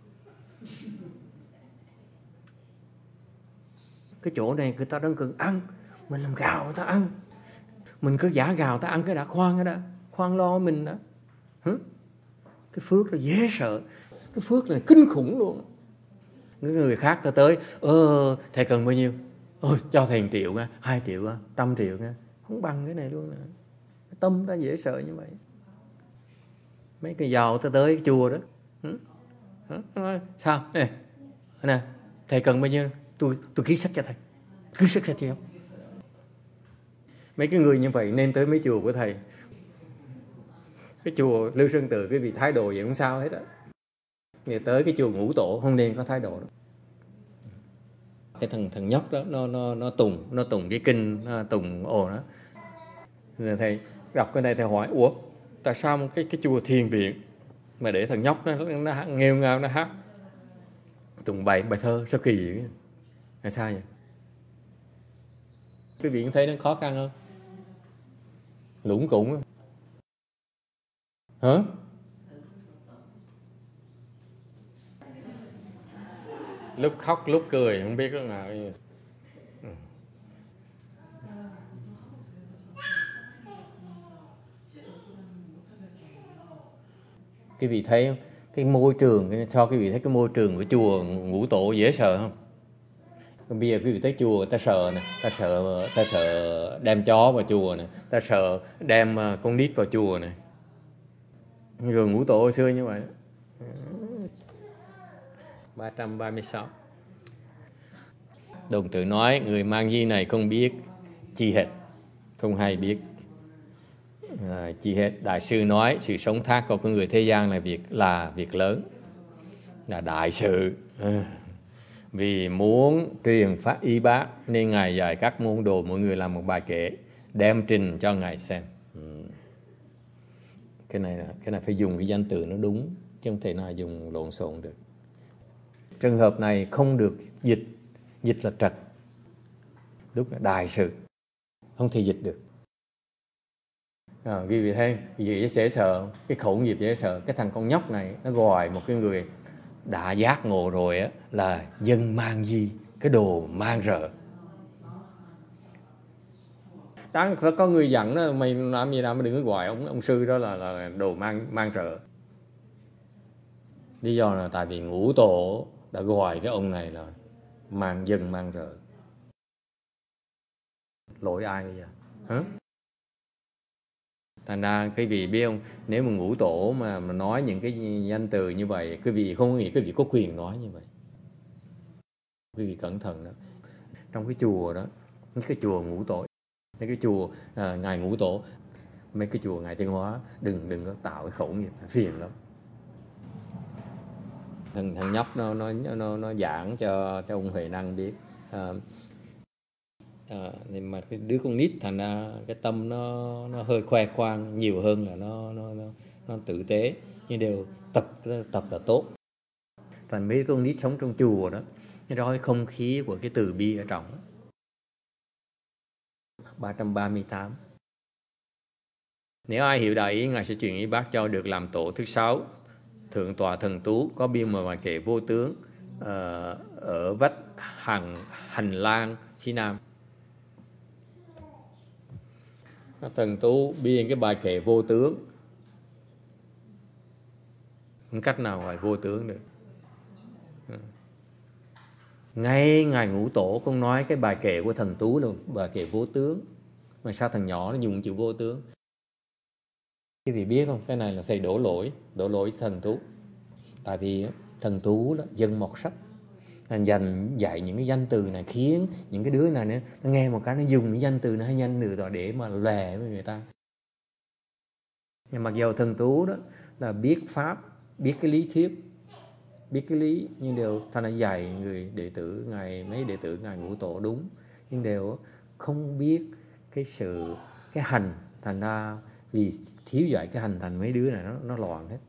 Cái chỗ này người ta đang cần ăn, mình làm gạo người ta ăn, mình cứ giả gạo ta ăn cái đã, khoan cái đã, khoan lo mình đã. Hứ? Cái phước là dễ sợ, cái phước là kinh khủng luôn. Những người khác ta tới, ờ thầy cần bao nhiêu, ôi cho thầy một triệu nha, hai triệu nha, trăm triệu nha, không bằng cái này luôn nè. Cái tâm ta dễ sợ như vậy. Mấy cái giàu ta tới cái chùa đó, hứ? Hứ? Sao nè, nè thầy cần bao nhiêu, tôi tôi ký sách cho thầy, ký sách cho thầy. Mấy cái người như vậy nên tới mấy chùa của thầy. Cái chùa Lưu Sơn Tự cái vị thái độ vậy không sao hết á. Người tới cái chùa Ngũ Tổ không nên có thái độ đó. Cái thằng thằng nhóc đó nó nó nó tùng nó tùng cái kinh, nó tùng ồ đó. Rồi thầy đọc cái này thầy hỏi, ủa tại sao một cái cái chùa thiền viện mà để thằng nhóc nó nó nghêu ngao nó hát tùng bài bài thơ sao kỳ vậy? Là sao vậy? Quý vị thấy nó khó khăn không? lũng củng hả? Lúc khóc lúc cười không biết lúc nào. Quý vị thấy không? Cái môi trường, cho quý vị thấy cái môi trường của chùa Ngũ Tổ dễ sợ không? Bây giờ quý vị tới chùa ta sợ nè, ta sợ ta sợ đem chó vào chùa nè, ta sợ đem con nít vào chùa nè. Rồi Ngũ Tổ hồi xưa như vậy. ba trăm ba mươi sáu. Đồng Tử nói người mang di này không biết chi hết, không hay biết à, chi hết. Đại sư nói sự sống thác của con người thế gian là việc là việc lớn, là đại sự. À, vì muốn truyền pháp y bác nên Ngài dạy các môn đồ mỗi người làm một bài kệ đem trình cho Ngài xem. Ừ. Cái này là cái này phải dùng cái danh từ nó đúng, chứ không thể nào dùng lộn xộn được. Trường hợp này không được dịch, dịch là trật, lúc là đại sự, không thể dịch được. À, quý vị thấy gì dễ sợ, cái khẩu nghiệp dễ sợ. Cái thằng con nhóc này nó gọi một cái người đã giác ngộ rồi á là dân mang di, cái đồ mang rợ. Đáng có người dặn đó, mày làm gì nào mà đừng có gọi ông ông sư đó là là đồ mang mang rợ. Lý do là tại vì Ngũ Tổ đã gọi cái ông này là mang dân mang rợ. Lỗi ai bây giờ? Hả? Thành ra quý vị biết không, nếu mà Ngũ Tổ mà, mà nói những cái danh từ như vậy, quý vị không nghĩ quý vị có quyền nói như vậy. Quý vị cẩn thận đó. Trong cái chùa đó, những cái chùa Ngũ Tổ, mấy cái chùa à, Ngài Ngũ Tổ, mấy cái chùa Ngài Tiên Hóa, đừng đừng có tạo cái khẩu nghiệp phiền lắm. Thằng, thằng nhóc nó nó nó nó giảng cho cho ông Huệ Năng biết. À, à, nhưng mà cái đứa con nít thành ra cái tâm nó nó hơi khoe khoang nhiều hơn là nó nó nó, nó tử tế, nhưng đều tập tập là tốt. Thành mấy con nít sống trong chùa đó, cái đó cái không khí của cái từ bi ở trong đó. ba trăm ba mươi tám. Nếu ai hiểu đại ý, Ngài sẽ truyền ý bác cho được làm tổ thứ sáu. Thượng tọa Thần Tú có biên một bài kệ vô tướng uh, ở vách hành hành lang phía nam. Thần Tú biên cái bài kệ vô tướng, không cách nào gọi vô tướng được. Ngay Ngài Ngũ Tổ cũng nói cái bài kệ của Thần Tú là bài kệ vô tướng, mà sao thằng nhỏ nó dùng chữ vô tướng? Quý vị biết không, cái này là thầy đổ lỗi, đổ lỗi Thần Tú. Tại vì Thần Tú đó, dân một sách, anh dành dạy những cái danh từ này khiến những cái đứa này nó, nó nghe một cái nó dùng cái danh từ này hay danh từ đó để mà lè với người ta. Nhưng mặc dù Thần Tú đó là biết pháp, biết cái lý thuyết, biết cái lý, nhưng đều thành ra dạy người đệ tử Ngài, mấy đệ tử Ngài Ngũ Tổ đúng, nhưng đều không biết cái sự cái hành, thành ra vì thiếu dạy cái hành thành mấy đứa này nó nó loạn hết.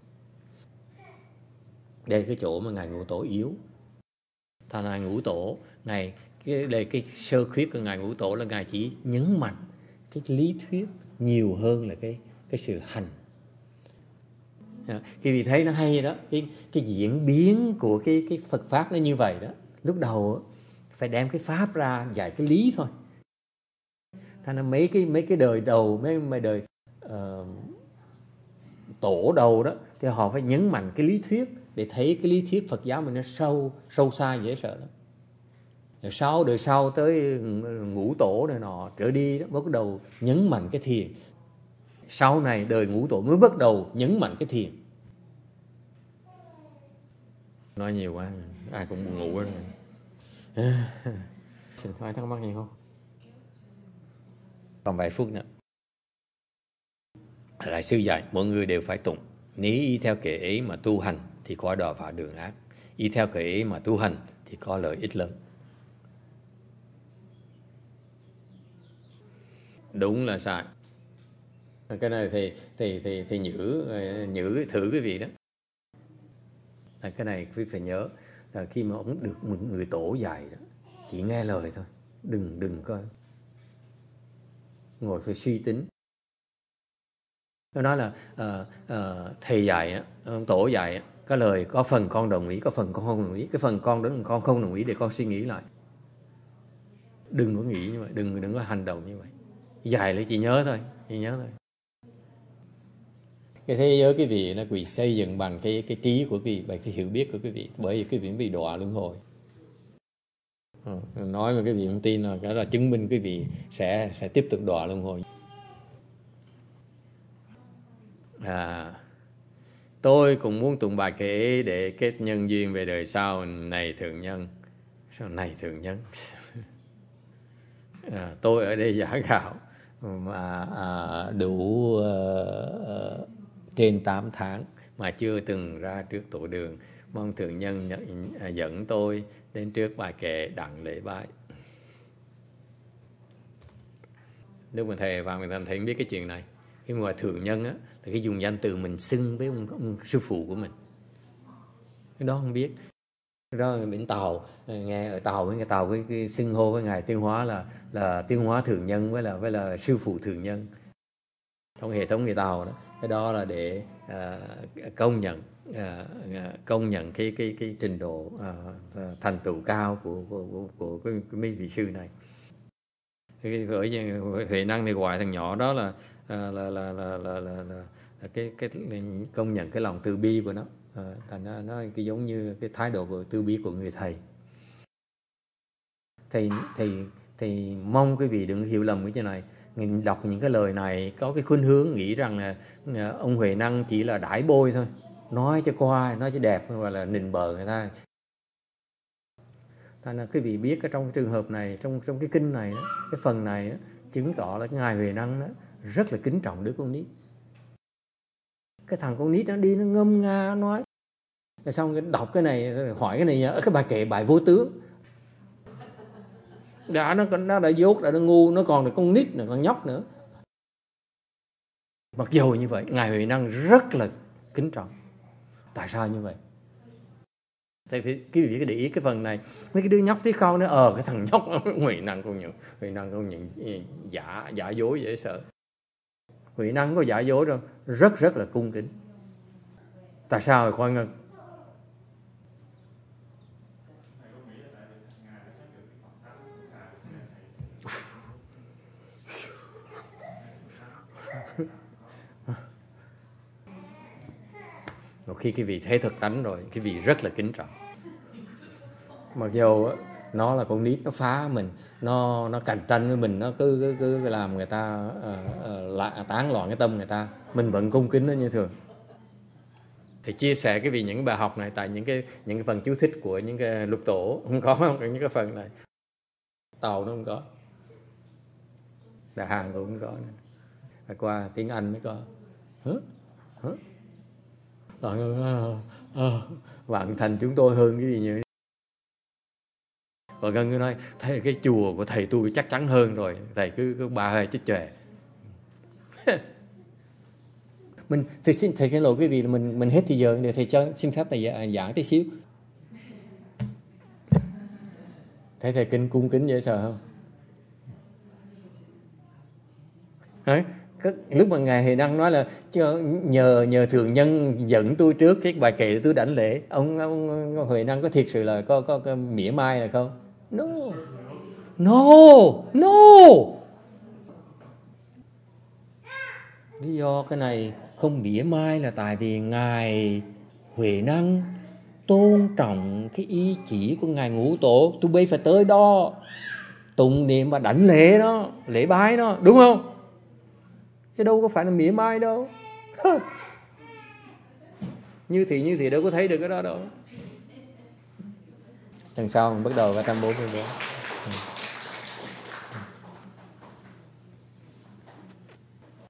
Đây là cái chỗ mà Ngài Ngũ Tổ yếu. Thành Ngài Ngũ Tổ, Ngài cái đây cái sơ khuyết của Ngài Ngũ Tổ là Ngài chỉ nhấn mạnh cái lý thuyết nhiều hơn là cái cái sự hành. Khi vì thấy nó hay đó, cái cái diễn biến của cái cái Phật pháp nó như vậy đó. Lúc đầu phải đem cái pháp ra dạy cái lý thôi. Thành ra mấy cái mấy cái đời đầu, mấy mấy đời uh, tổ đầu đó thì họ phải nhấn mạnh cái lý thuyết để thấy cái lý thuyết Phật giáo mình nó sâu sâu xa dễ sợ lắm. Rồi sau đời sau tới Ngũ Tổ này nọ trở đi đó, bắt đầu nhấn mạnh cái thiền. Sau này đời Ngũ Tổ mới bắt đầu nhấn mạnh cái thiền. Nói nhiều quá, ai cũng buồn ngủ rồi. Xin thoại thắc mắc gì không? Còn vài phút nữa. Đại sư dạy mọi người đều phải tụng. Nếu y theo kệ ấy mà tu hành thì khỏi đọa vào đường ác. Y theo kệ ấy mà tu hành thì có lợi ích lớn. Đúng là sai. Cái này thì thì thì thì nhử nhử thử quý vị đó. Cái này quý vị phải nhớ là khi mà ông được một người tổ dạy đó, chỉ nghe lời thôi, đừng đừng coi ngồi phải suy tính. Tôi nói là uh, uh, thầy dạy, ông tổ dạy, cái lời có phần con đồng ý, có phần con không đồng ý. Cái phần con đến con không đồng ý để con suy nghĩ lại. Đừng có nghĩ như vậy, đừng đừng có hành động như vậy. Dạy là chỉ nhớ thôi, chỉ nhớ thôi. Cái thế giới quý vị nó quý vị xây dựng bằng cái cái trí của quý vị, bằng cái hiểu biết của quý vị, bởi vì quý vị bị đọa luân hồi. Ừ, nói mà quý vị không tin là cái là chứng minh quý vị sẽ sẽ tiếp tục đọa luân hồi. À, tôi cũng muốn tụng bài kệ để kết nhân duyên về đời sau. Này thượng nhân, sao này thượng nhân? À, tôi ở đây giả gạo mà à, đủ uh, trên tám tháng mà chưa từng ra trước tổ đường, mong thượng nhân nhận, à, dẫn tôi đến trước bài kệ đặng lễ bái. Lúc mà thầy vào mình thành thấy biết cái chuyện này, cái mà thượng nhân á là cái dùng danh từ mình xưng với ông, ông sư phụ của mình, cái đó không biết. Cái đó bên Tàu, nghe ở Tàu với người Tàu cái, cái xưng hô với ngài Tiêu Hóa là là Tiêu Hóa thượng nhân với là với là sư phụ thượng nhân trong hệ thống người Tàu đó. Cái đó là để à, công nhận à, công nhận cái cái cái trình độ à, thành tựu cao của của của, của cái, cái mấy vị sư này. Cái ở Huệ Năng thì gọi thằng nhỏ đó là là là là là, là, là, là cái cái công nhận cái lòng từ bi của nó. À, thành nó nó cái giống như cái thái độ của từ bi của người thầy. Thầy thầy thầy mong quý vị đừng hiểu lầm cái chuyện này. Mình đọc những cái lời này có cái khuynh hướng nghĩ rằng là ông Huệ Năng chỉ là đãi bôi thôi, nói cho qua, nói cho đẹp, hoặc là nịnh bợ người ta. Thành ra quý vị biết ở trong cái trường hợp này, trong trong cái kinh này, cái phần này chứng tỏ là cái ngài Huệ Năng đó, rất là kính trọng đứa con nít. Cái thằng con nít nó đi nó ngâm nga nói, rồi xong cái đọc cái này hỏi cái này ở cái bài kệ bài vô tướng, đã nó nó đã dốt, đã nó ngu, nó còn là con nít nữa, con nhóc nữa. Mặc dù như vậy ngài Huệ Năng rất là kính trọng. Tại sao như vậy? Tại vì quý vị để ý cái phần này, mấy cái đứa nhóc tí con nó ờ cái thằng nhóc Huệ Năng không nhận, Huệ Năng không nhận giả giả dối dễ sợ. Huệ Năng có giả dối đâu, rất rất là cung kính. Tại sao khoan ngân? Một khi cái vị thấy thực tánh rồi, cái vị rất là kính trọng. Mặc dù nó là con nít, nó phá mình, nó nó cạnh tranh với mình, nó cứ cứ, cứ làm người ta uh, uh, tán loạn cái tâm người ta, mình vẫn cung kính nó như thường. Thì chia sẻ cái vị những bài học này tại những cái những cái phần chú thích của những cái lục tổ không có, không những cái phần này Tàu nó không có, Đại Hàn cũng không có nữa. Qua tiếng Anh mới có. Hả? Hả? Vạn thành chúng tôi hơn cái gì nhiều. Còn Ngân cứ nói thầy cái chùa của thầy tôi chắc chắn hơn rồi, thầy cứ, cứ bà hơi chết chòe. Mình thì xin thầy cái lỗi quý vị là mình mình hết thì giờ để thầy cho xin phép thầy giảng tí xíu. Thấy thầy kinh cung kính dễ sợ không? Hả? Lúc mà ngài Huệ Năng nói là nhờ nhờ thượng nhân dẫn tôi trước cái bài kệ để tôi đảnh lễ, ông, ông, ông Huệ Năng có thiệt sự là có có, có mỉa mai là không? No, no, no. Lý do cái này không mỉa mai là tại vì ngài Huệ Năng tôn trọng cái ý chỉ của ngài Ngũ Tổ, tôi bây phải tới đó tụng niệm và đảnh lễ đó, lễ bái đó, đúng không? Chứ đâu có phải là mỉa mai đâu. Như thì như thì đâu có thấy được cái đó đâu. Lần sau mình bắt đầu ba trăm bốn mươi bốn.